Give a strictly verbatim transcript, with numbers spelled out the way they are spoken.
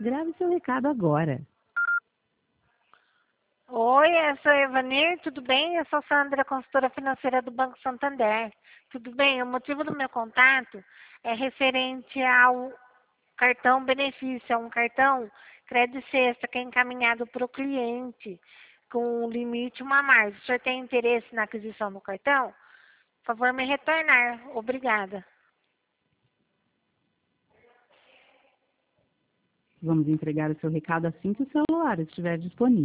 Grave seu recado agora. Oi, eu sou a Evanir, tudo bem? Eu sou Sandra, consultora financeira do Banco Santander. Tudo bem? O motivo do meu contato é referente ao cartão benefício, é um cartão crédito sexta que é encaminhado para o cliente com limite uma a mais. O senhor tem interesse na aquisição do cartão? Por favor, me retornar. Obrigada. Vamos entregar o seu recado assim que o celular estiver disponível.